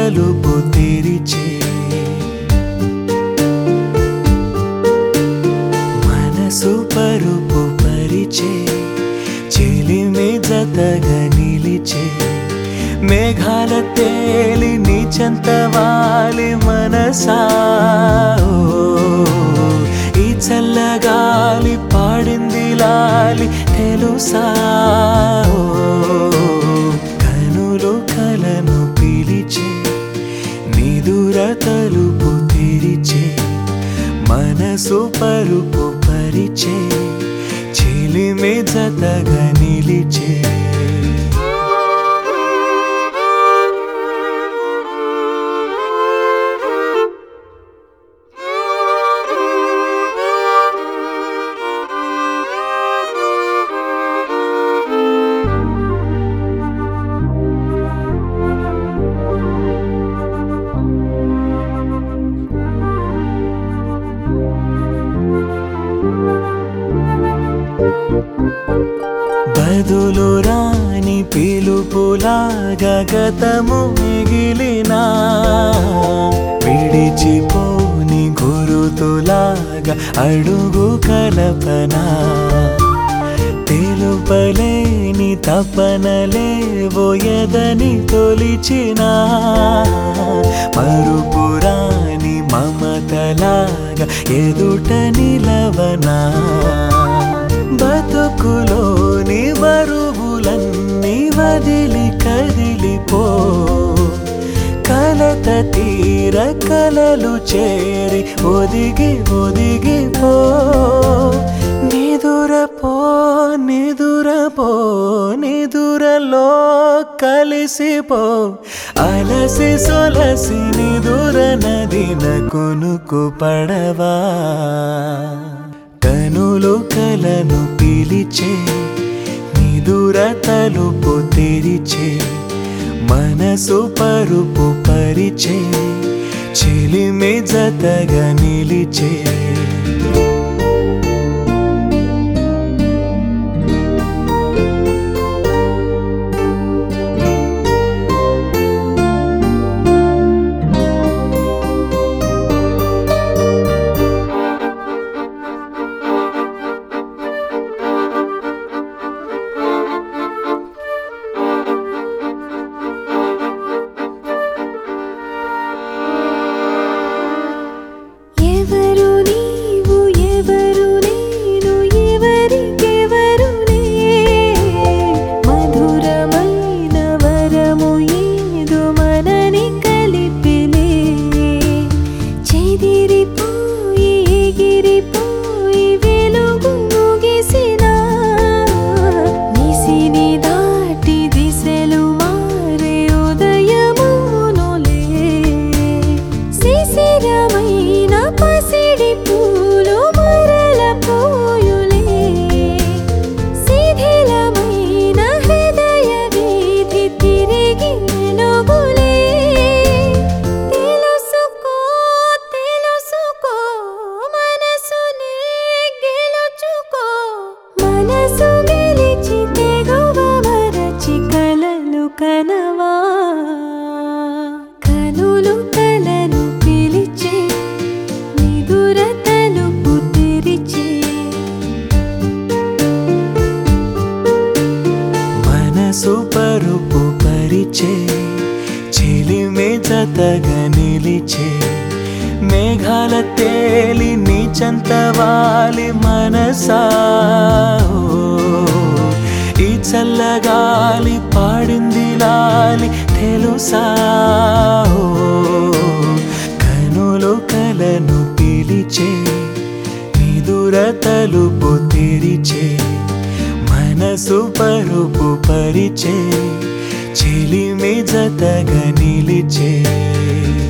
తలుపు తెరిచే మనసు పరుపు పరిచే చెలిమే జతగా నిలిచే మేఘాల తేలి నీ చెంత వాలి మనసా ఈ చల్లగాలి పాడింది లాలి తెలుసా కనులు కలను పిలిచే నిదుర తలుపు తెరిచే మనసు పరుపు పరిచే చెలిమే జతగా నిలిచే బదులు రాని పిలుపులాగా గతము మిగిలినా విడిచిపోని గురుతులాగా అడుగు కలపనా తెలుపలేని తపనలేవో ఎదని తొలిచినా మరుపురాని మమతలాగా ఎదుట నిలవనా బతుకులోని బరువులన్నీ వదిలి కదిలిపో కలత తీర కలలు చేరి ఒదిగి ఒదిగిపో నిదురపో నిదురపో నిదురలో కలిసిపో అలసి సొలసి నిదుర నదిన కొనుకు పడవా కనులు కలను పిలిచే నిదుర తలుపు తెరిచే మనసు పరుపు పరిచే చెలిమే జతగా నిలిచే కనవా కనులు కలను పిలిచే నిదుర తలుపు తెరిచే మనసు పరుపు పరిచే చెలిమే జతగా నిలిచే మేఘాల తేలి నీ చెంత వాలి మనసా ఈ చల్లగాలి పాడింది లాలి తెలుసా కనులు కలను పిలిచే నిదుర తలుపు తెరిచే మనసు పరుపు పరిచే చెలిమే జతగా నిలిచే